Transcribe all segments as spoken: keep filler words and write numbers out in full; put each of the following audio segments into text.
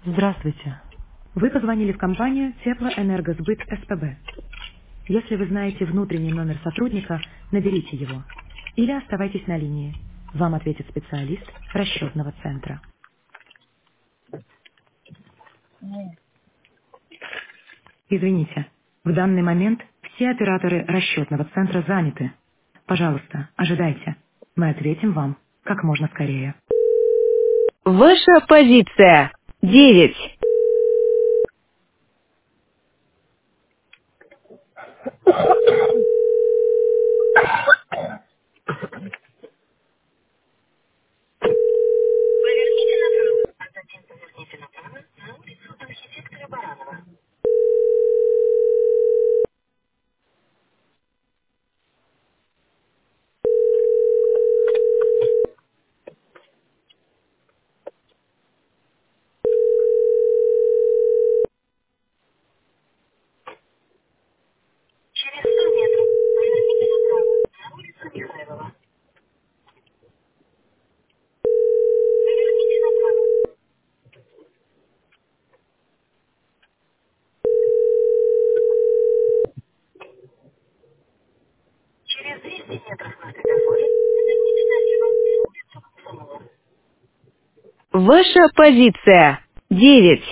Здравствуйте. Вы позвонили в компанию Теплоэнергосбыт СПБ. Если вы знаете внутренний номер сотрудника, наберите его. Или оставайтесь на линии. Вам ответит специалист расчетного центра. Извините, в данный момент все операторы расчетного центра заняты. Пожалуйста, ожидайте. Мы ответим вам как можно скорее. Ваша позиция. Девять. Ваша позиция. Девять.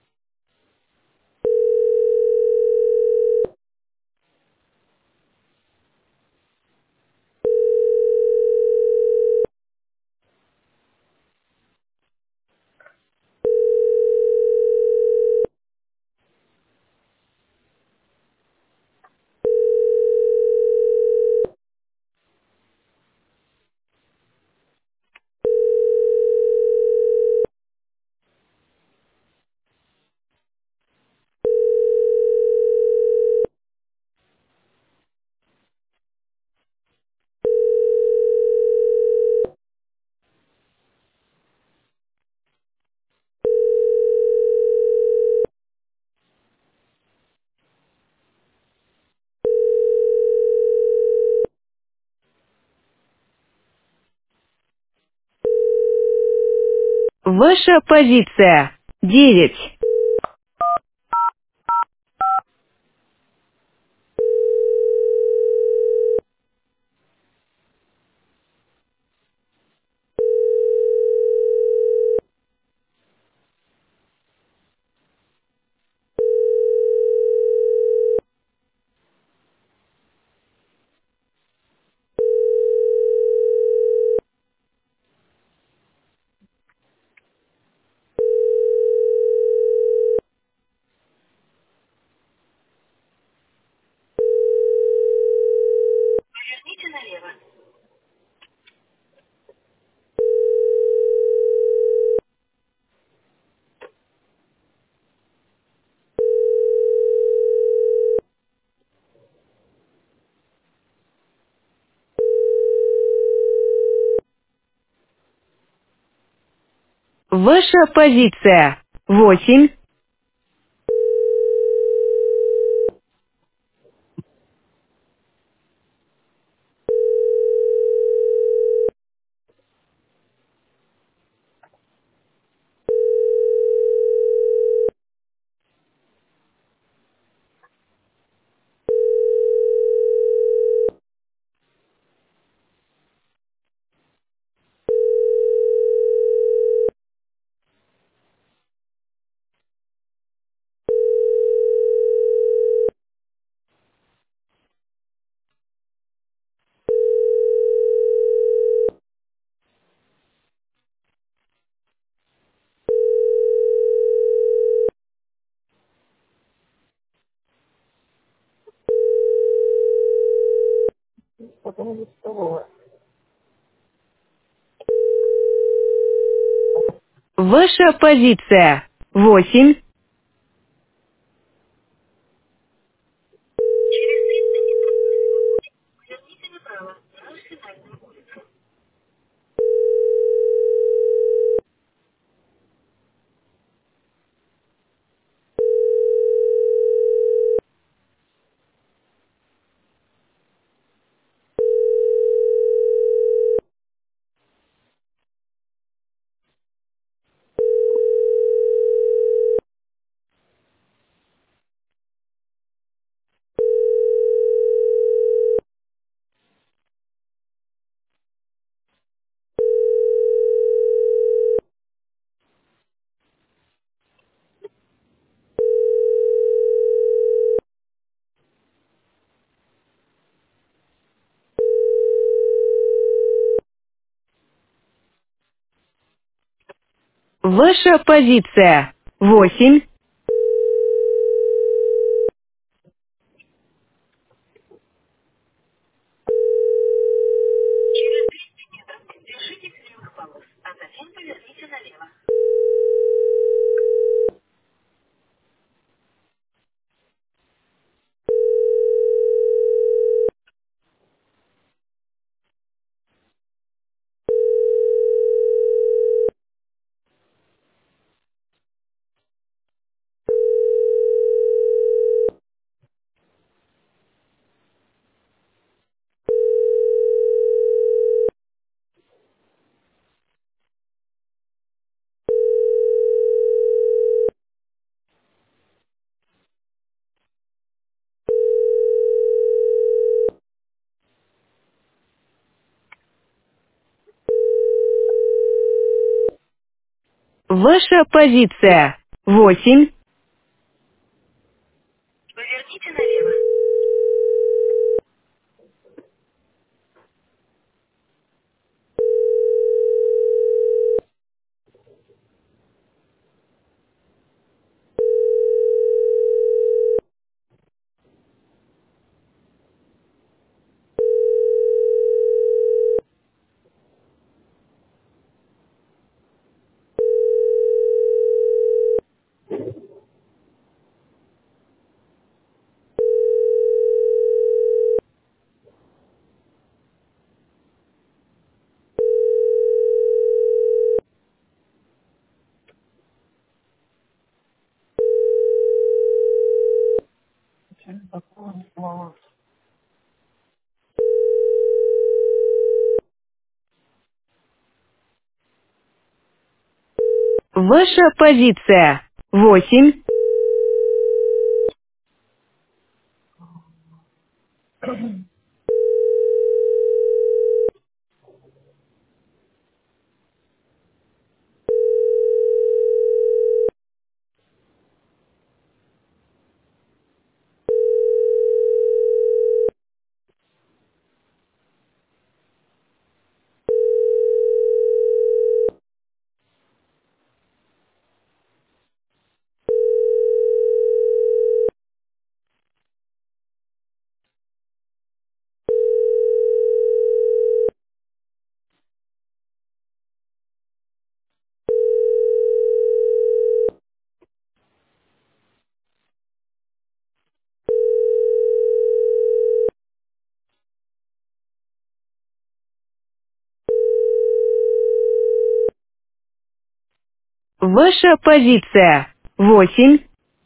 Ваша позиция. Девять. Ваша позиция. Восемь. Ваша позиция. Восемь. Ваша позиция. Восемь. Ваша позиция. Восемь. Ваша позиция. Восемь. Ваша позиция. Восемь.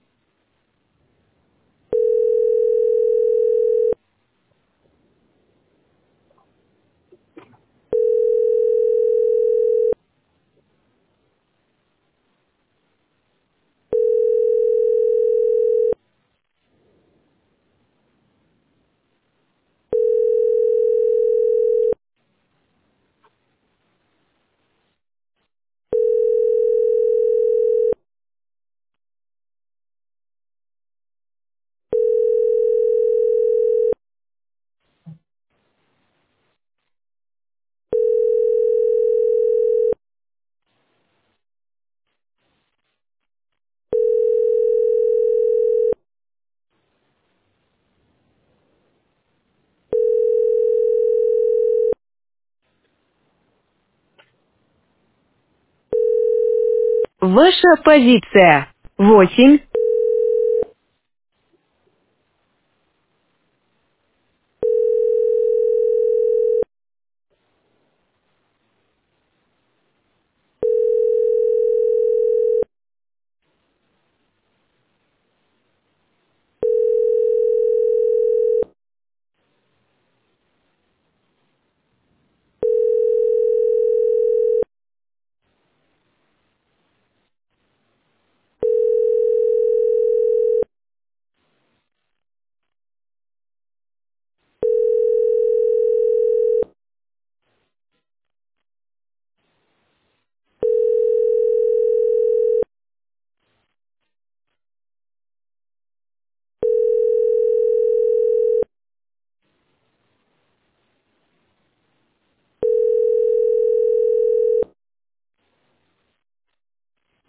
Ваша позиция. Восемь.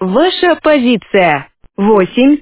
Ваша позиция. Восемь.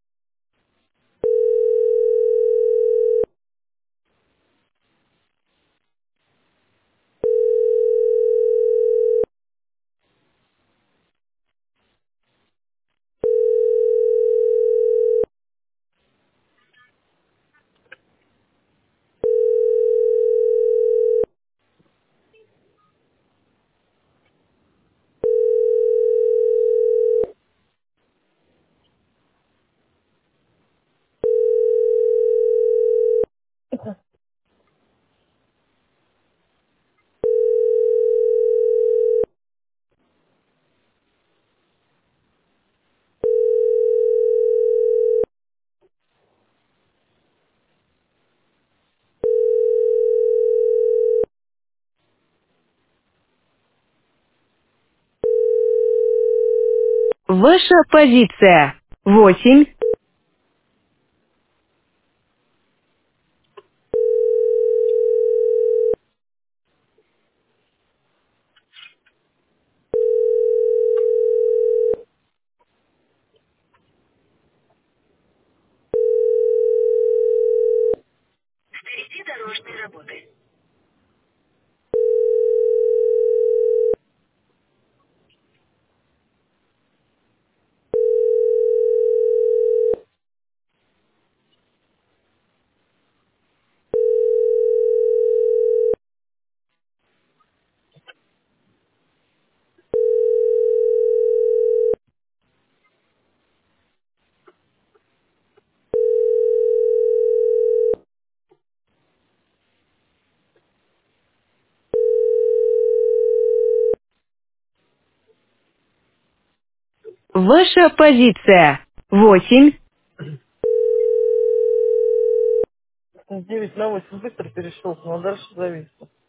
Ваша позиция. Восемь. Ваша позиция. Восемь. девять на восемь быстро перешел, но дальше завис.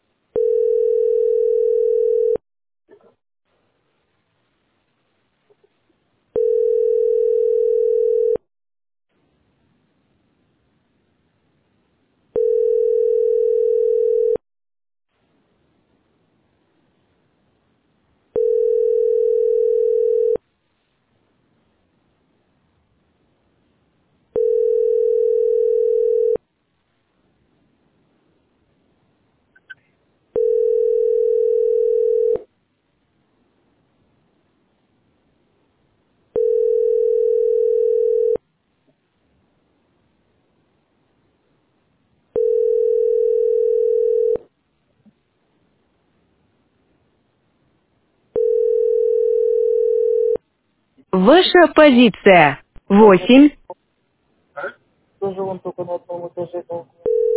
Ваша позиция. Восемь. Тоже он только на одном этаже был.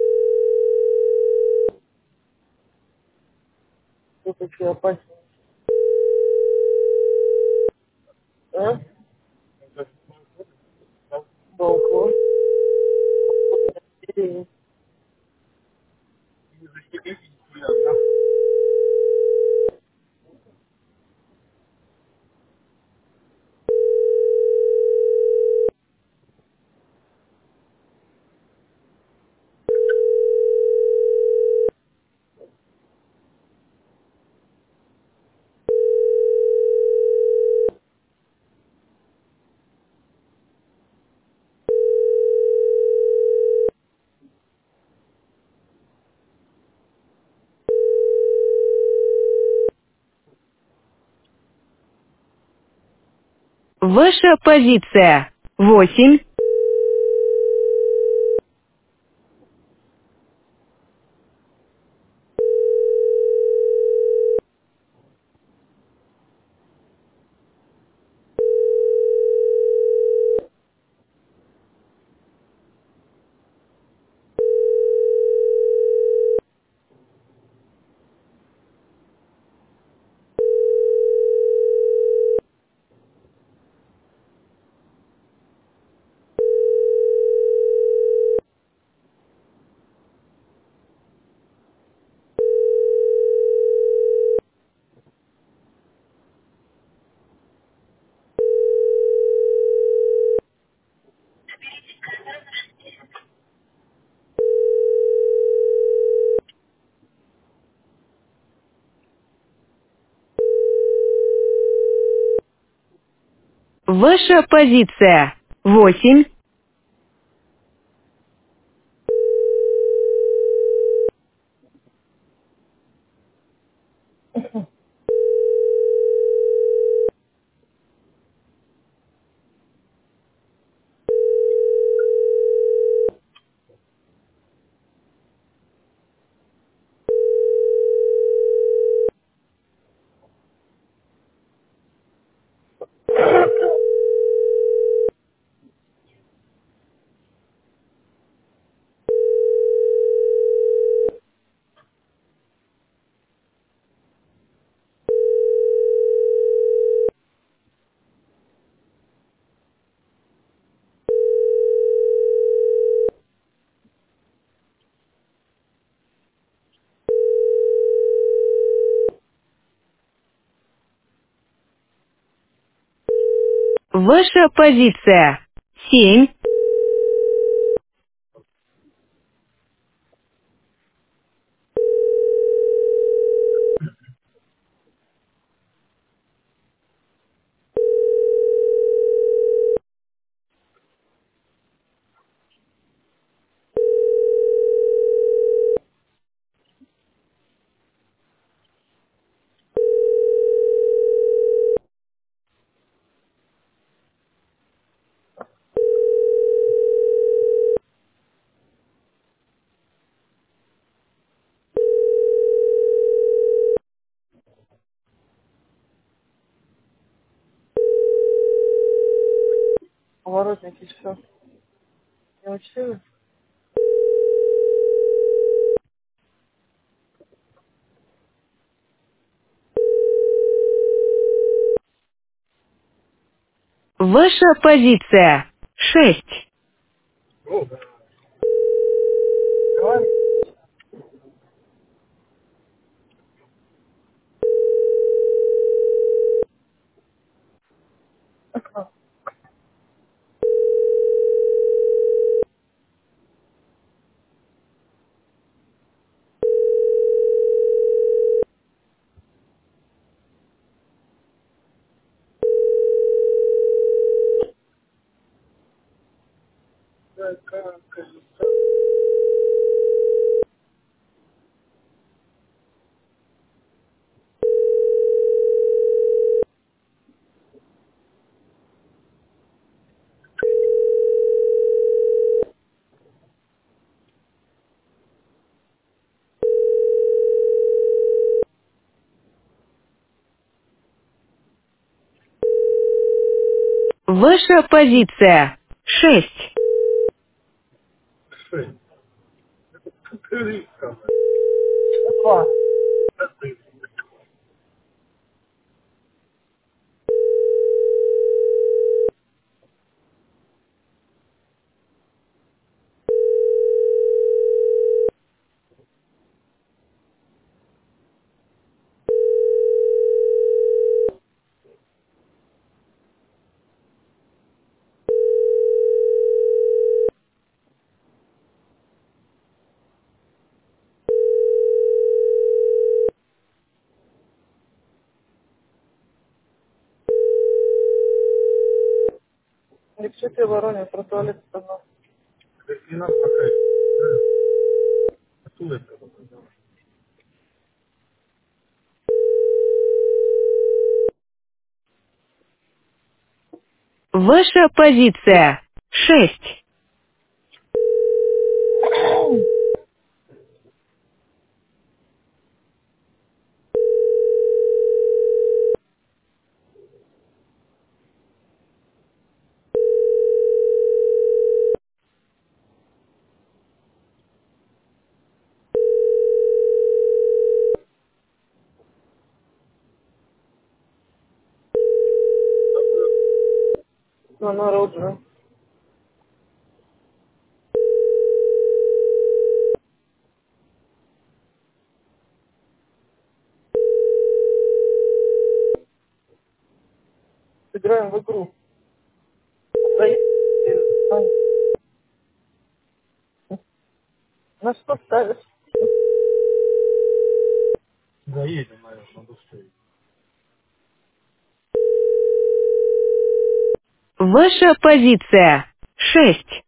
Кто такие опасные? А? Балкон. И Ваша позиция. Восемь. Ваша позиция. Восемь. Ваша позиция. Семь. Поворотники, все. Не учили? Ваша позиция. Шесть. Давай. Ваша позиция. Шесть. Два. Не все ты вороне, про туалет сказал. Ваша позиция. Шесть. Ну, народно. Играем в игру. Заедь. На что ставишь? Ваша позиция. Шесть.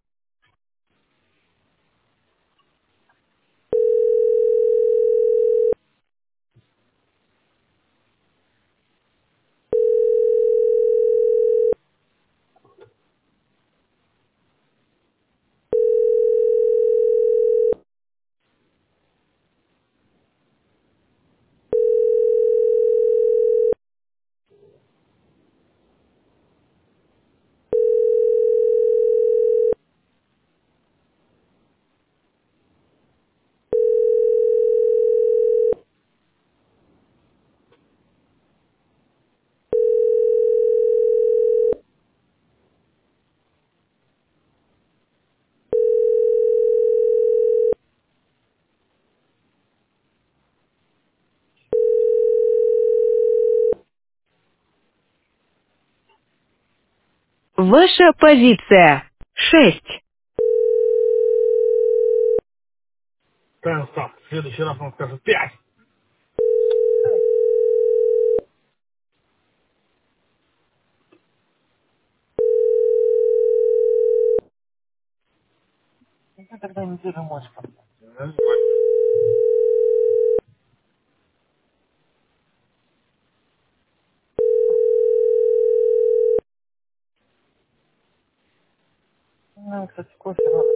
Ваша позиция. Шесть. Ставим ставку. В следующий раз он скажет пять. Ну, тогда не держим мочку. Ну, кстати, кофе надо.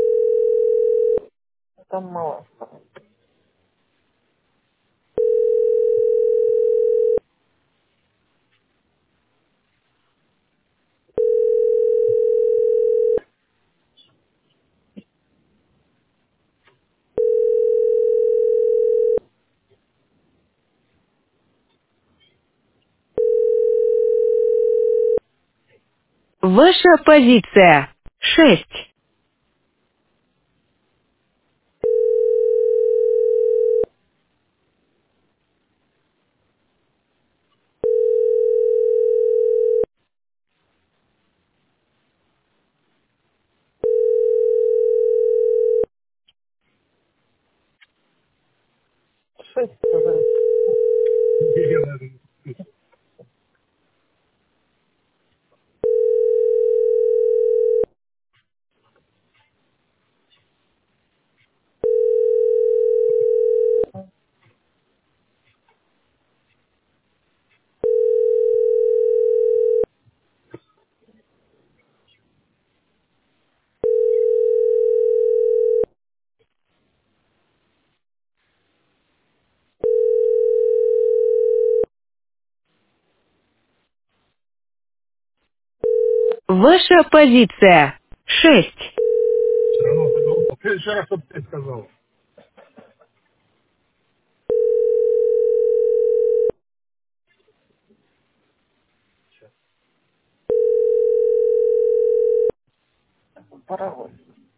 Там мало. Ваша позиция. Шесть. Шесть, сказали. Ваша позиция. Шесть. Все равно ты должен. В следующий раз, чтобы ты сказал. Паровоз.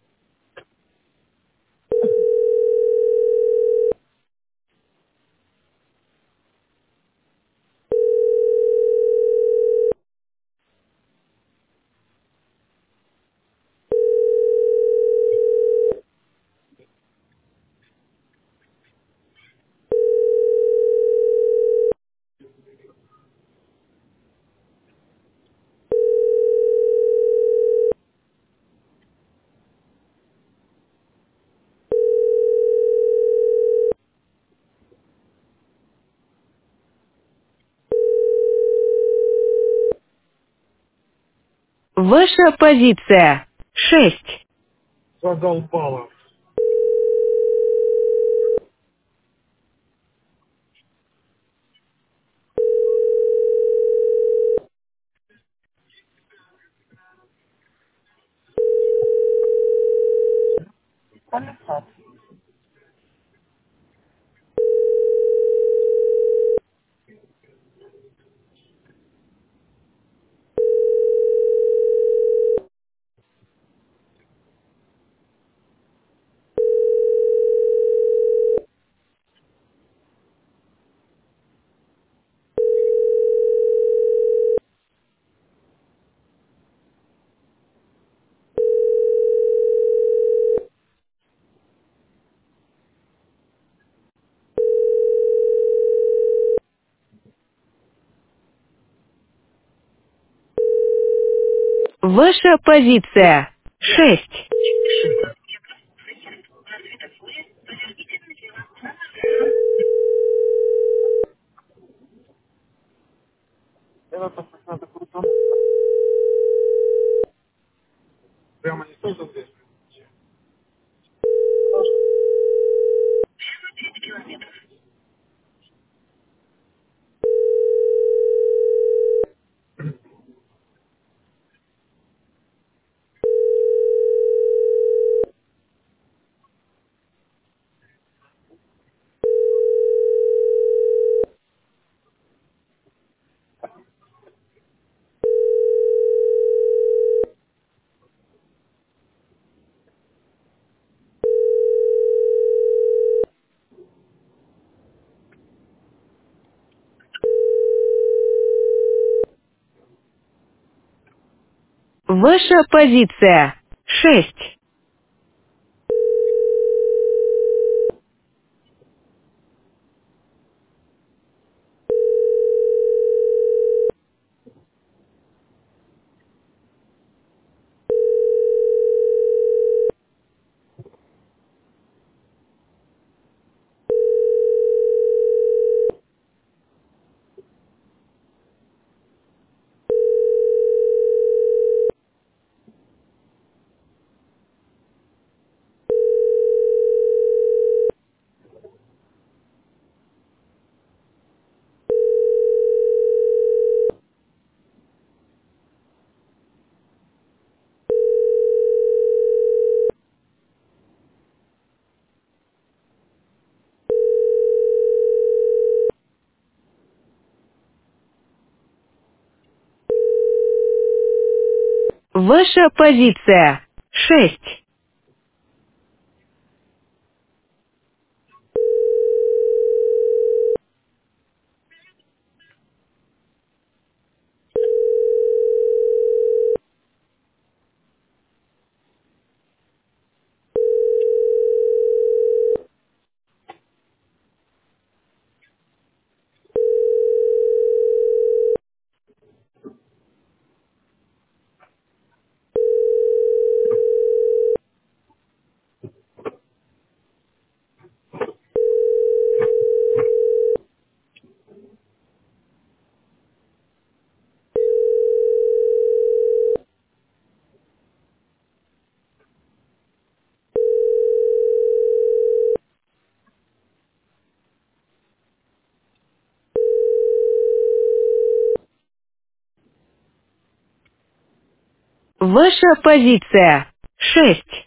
Ваша позиция. Шесть. Задолбало. Полисад. Ваша позиция. Шесть. Это просто надо крутануть. Прямо не сразу здесь. Хорошо. Ваша позиция. Шесть. Ваша позиция. Шесть. Ваша позиция. Шесть.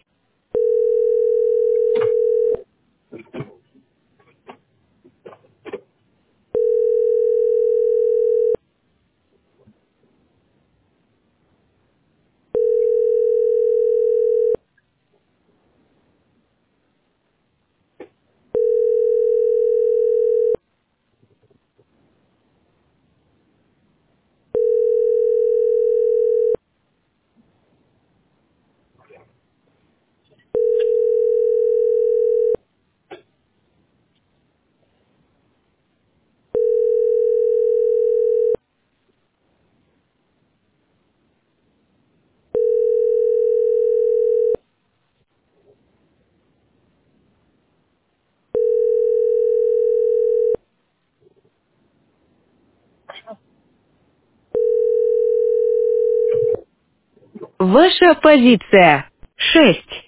Ваша позиция. Шесть.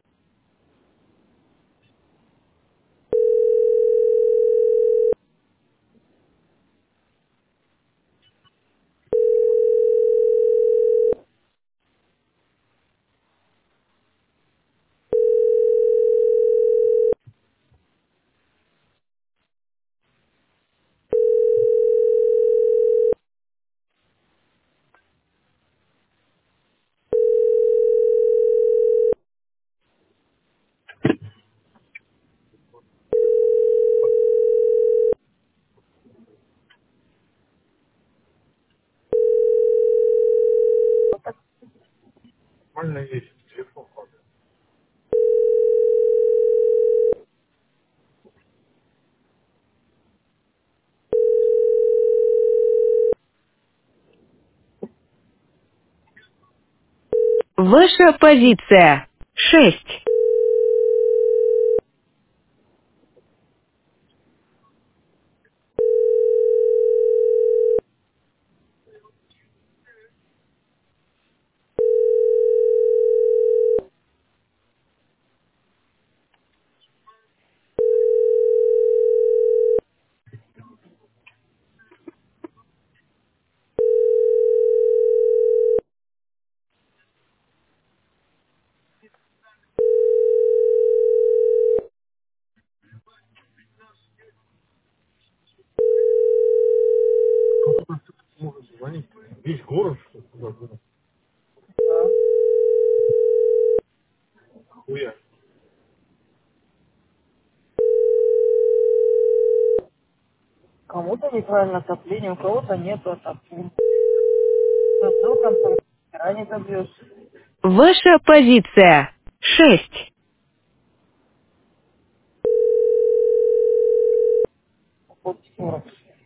Нормально есть. Телефон ходит. Ваша позиция. Шесть. Может звонить. Весь город, что ли, туда было? Да. Хуя. Кому-то неправильно отопление, у кого-то нету отопления. Зато там хера не добьешься. Ваша позиция. Шесть. Вот сорок.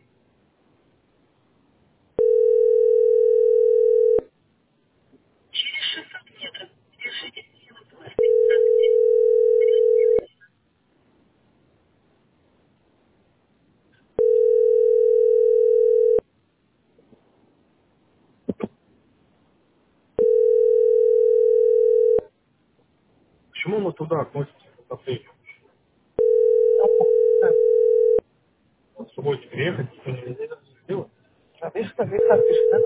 Почему мы туда относимся к отоплению? С собой теперь ехать, что нельзя сделать? А ты что, ты как ты что?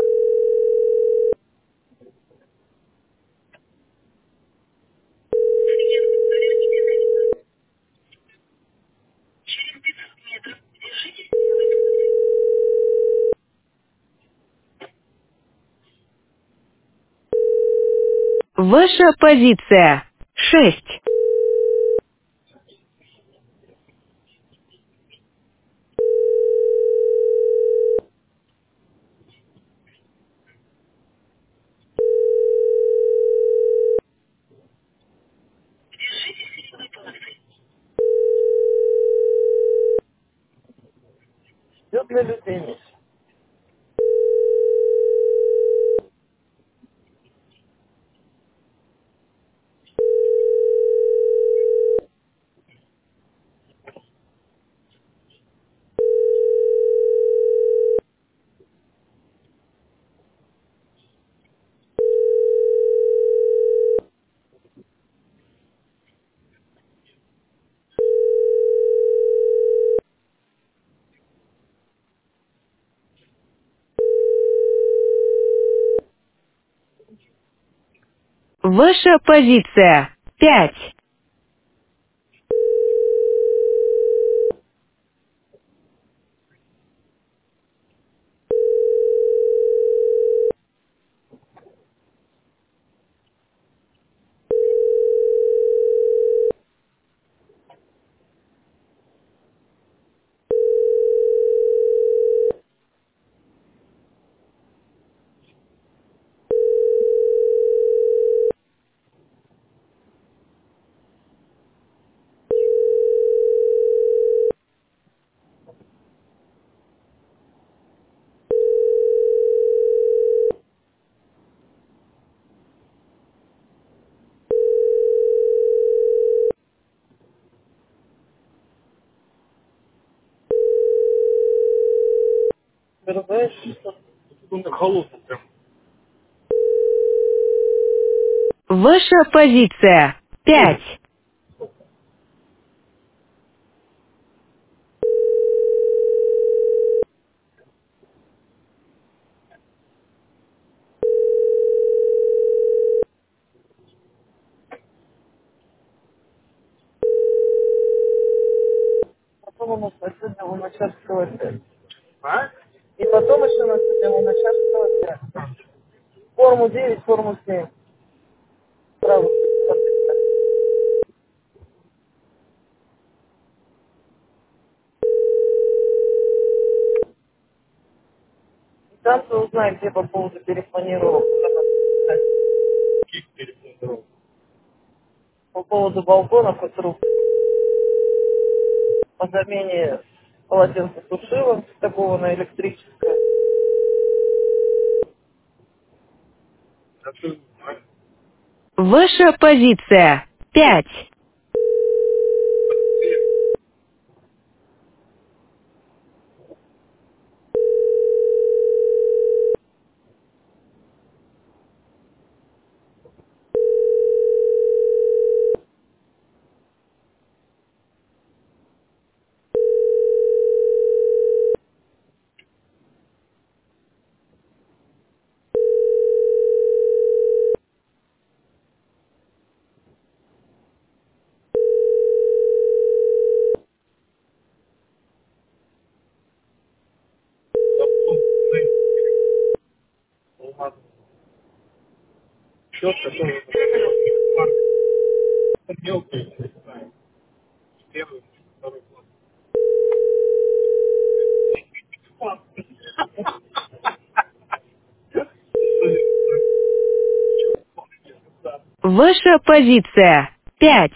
Ваша позиция. Шесть. Все для людей есть. Ваша позиция. Пять. Ты знаешь, что Тут он на холодном прям. Ваша позиция. Пять. потом у нас на сегодня у начальства опять. А? И потом еще на сегодня у начальства опять. Форму девять, форму семь. Сразу. И там ты узнаешь, где по поводу перепланировок. Каких перед дорог? По поводу балконов и труб. По замене полотенцесушила такого на электрическое. Да ты знаешь. Ваша позиция пять. Четко тоже. Мелкий, не знаю. Первый, второй класс. Ваша позиция пять.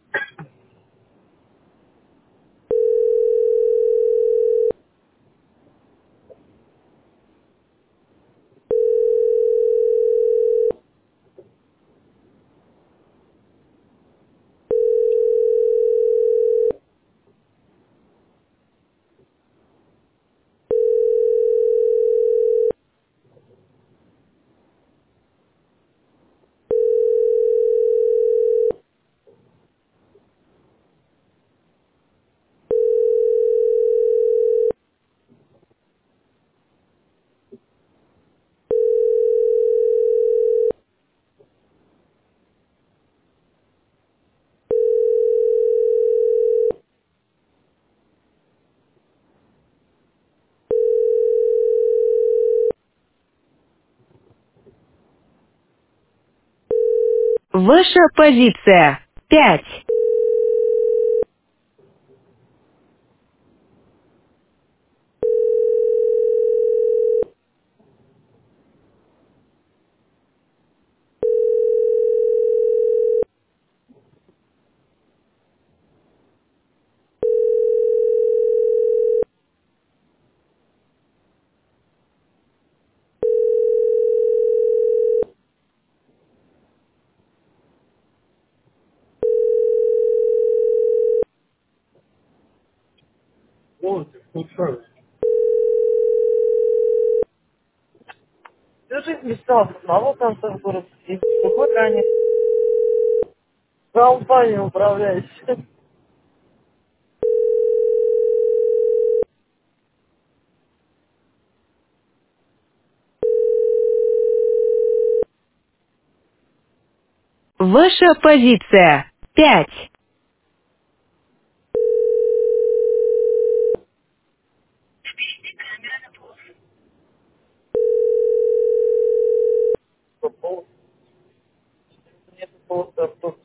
Ваша позиция пять. Вот, слушай. Всю жизнь мечтал, снова конца в город. И какой ранее компанию управляющий. Ваша позиция пять. Нет просто автобус.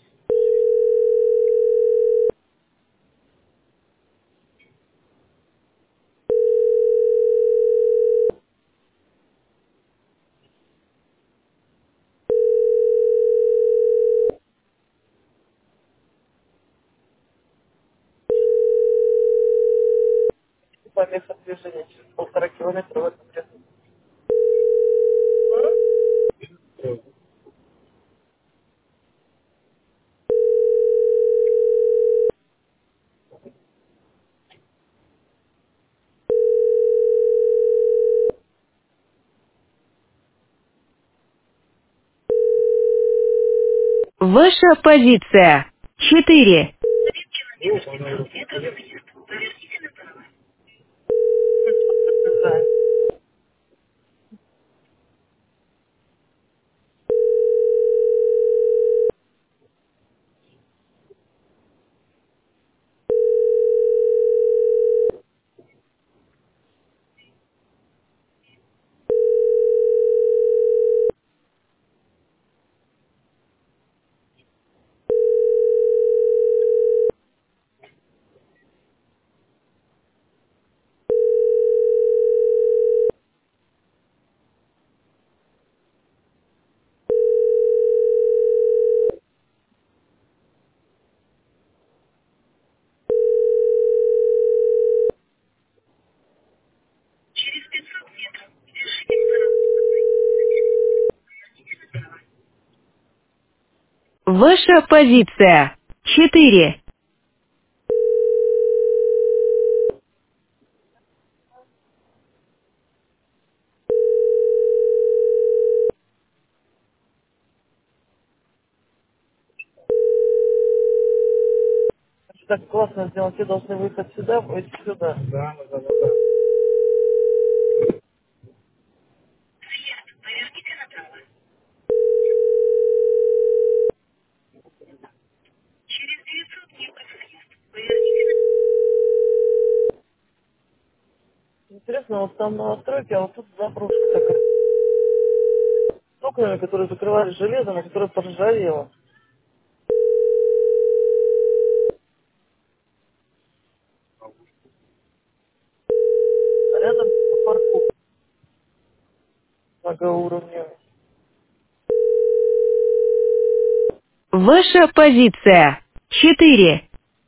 Помеха движения через полтора километра в этом лесу. Ваша позиция четыре. Да. Ваша позиция. Четыре. Так классно сделано. Все должны выехать сюда, пойти сюда. Да, да, да, да. Интересно, вот там на настройке, а вот тут запружка такая. С окнами, которые закрывали железом, а которая поржавела. А рядом парку многоуровневый. Ваша позиция. Четыре.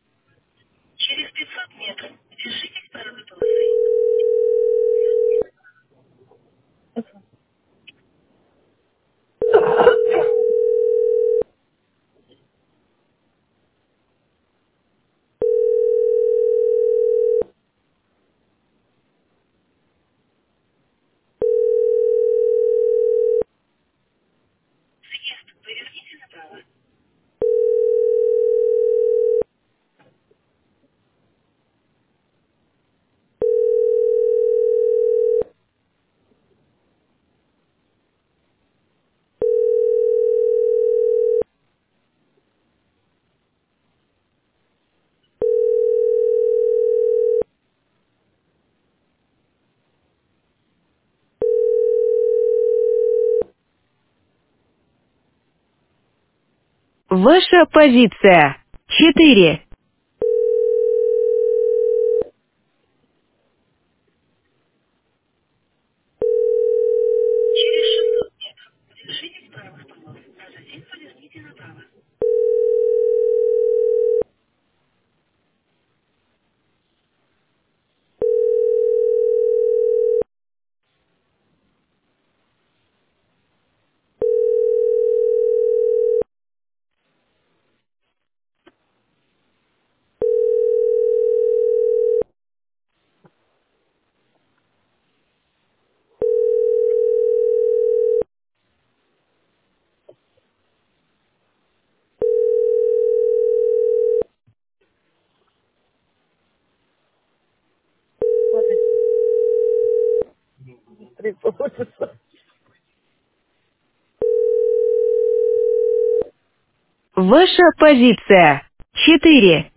Ваша позиция. Четыре. Смотри, три получится. Ваша позиция. Четыре.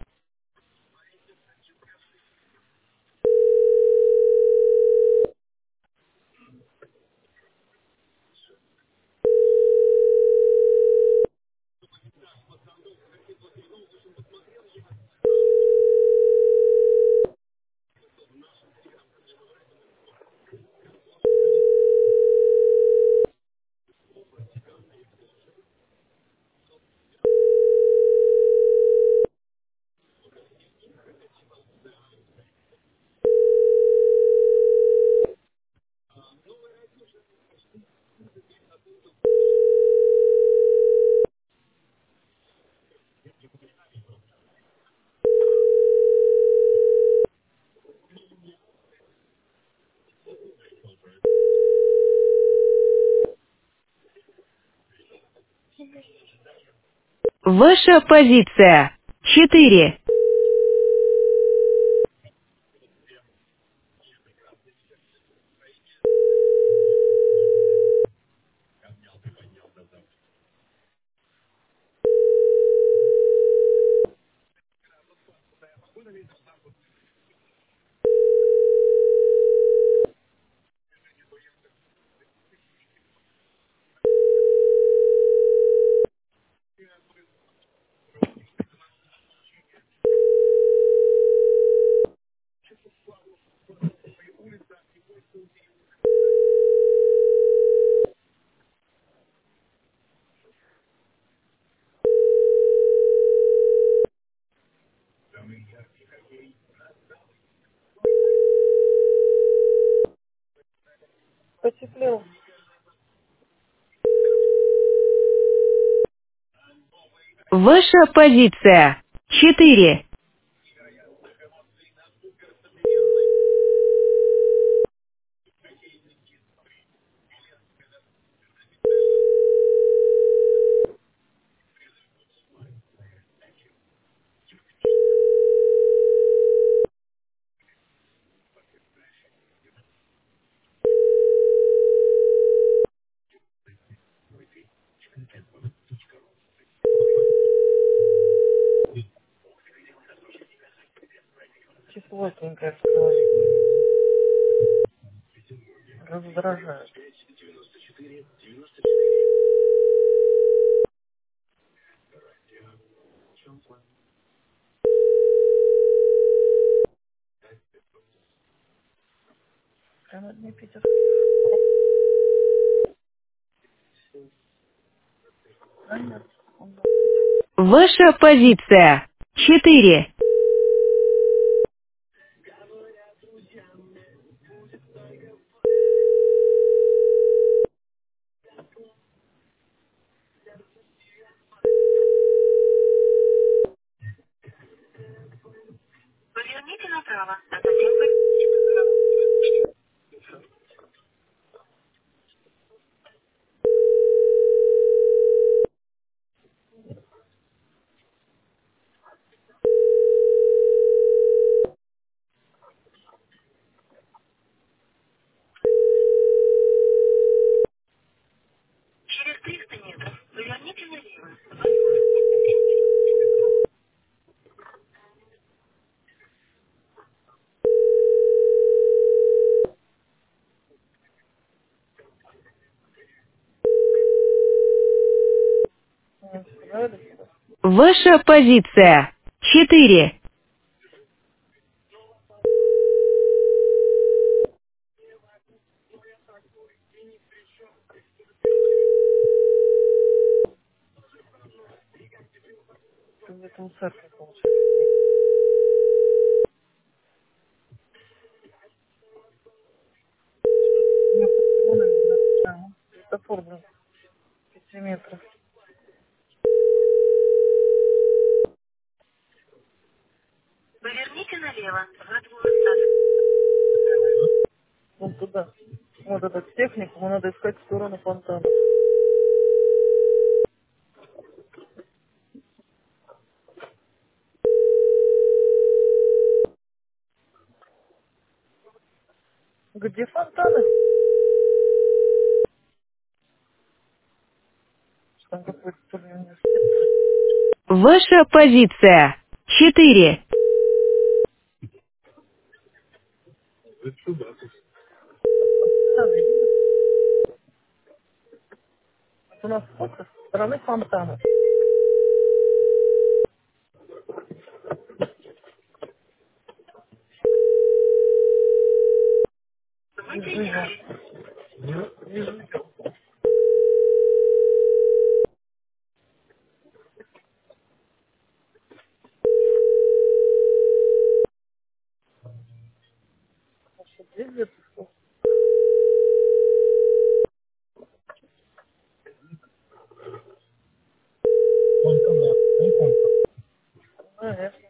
Ваша позиция. Четыре. Ваша позиция. Четыре. Кислотненькое в крови. Раздражает. Прямо дне питерских. А нет, он был. Ваша позиция. Четыре. Поверните направо, а затем поверните направо. Через триста метров поверните налево. Мне нравится. Ваша позиция. Четыре. Ты где-то у церкви получается. У меня патроны не нарушаем. Топор, блин, пяти метров. Поверните налево. Во двор сада. Вон туда. Вот этот технику надо искать в сторону фонтана. Где фонтаны? Там какой-то то ли университет. Ваша позиция. Четыре. Фонтаны, видишь? Вот у нас фото со стороны фонтана. Вижу его. Вижу его. Вообще, здесь где-то что? Наверное.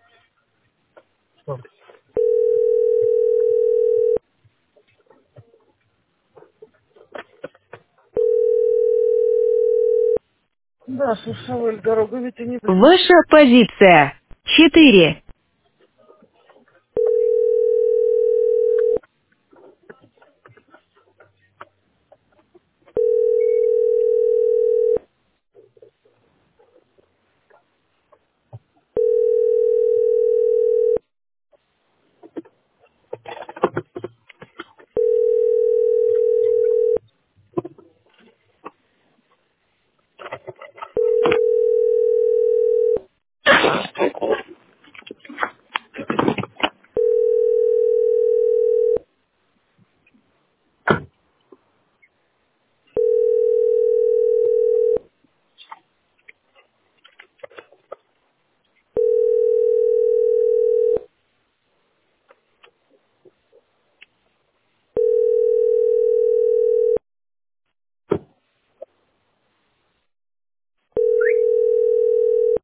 Да, Шишавель, дорога ведь и не близко. Ваша позиция. Четыре.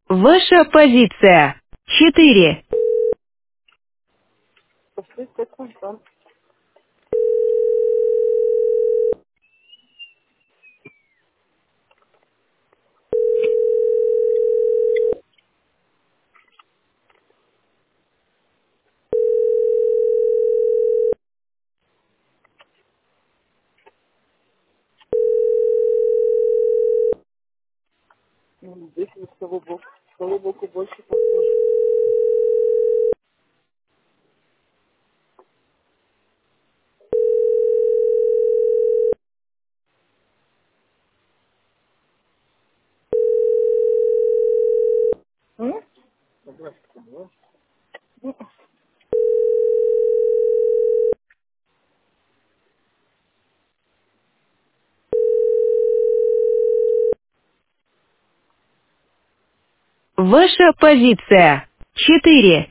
Ваша позиция. Четыре. Пошли как он там. Ну, здесь вот с того боку. С того боку больше похоже. М? Ваша позиция. Четыре.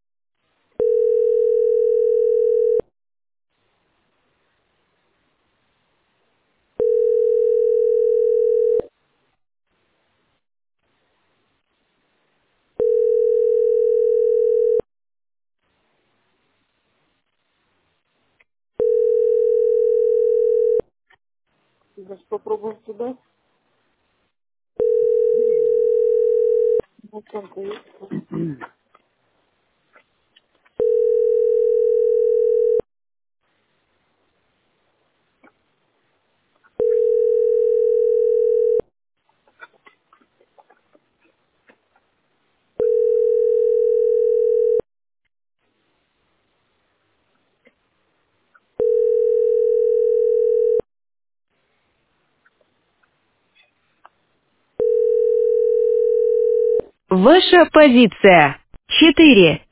Значит, попробуем туда. Вот там-то есть. Ваша позиция. Четыре.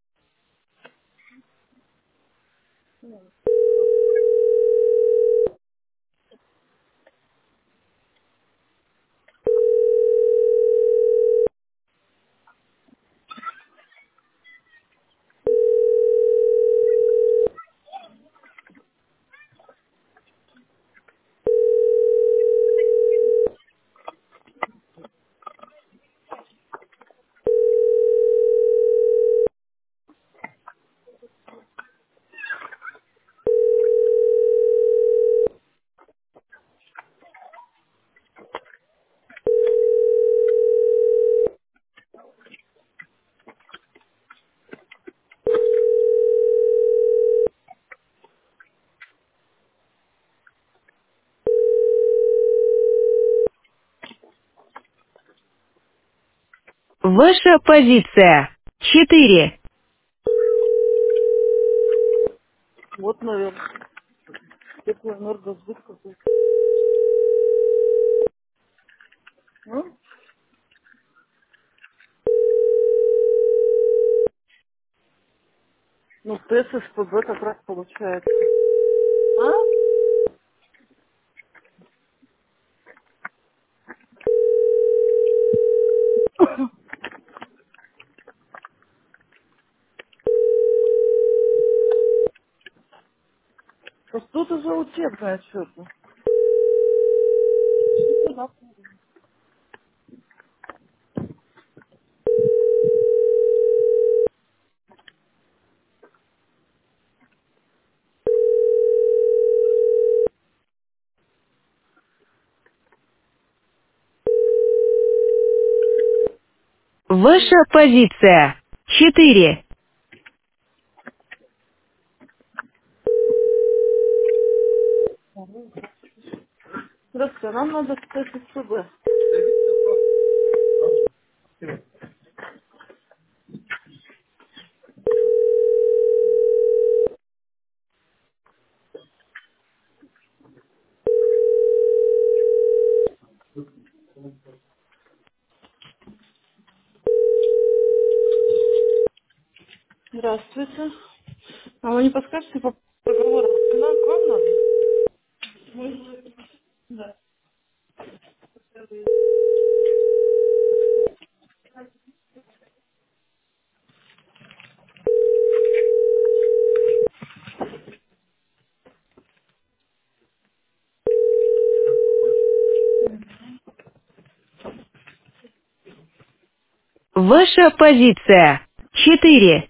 Ваша позиция. Четыре. Вот, наверное. Теплоэнергосбыт какой-то. М? Ну, ТЭС СПБ как раз получается. А? Вот тут уже учебное что-то. Ваша позиция. Четыре. Здравствуйте, а нам надо ТЭС СПБ. Здравствуйте. А вы не подскажете по договору? Нам к вам надо? Да. Ваша позиция. Четыре.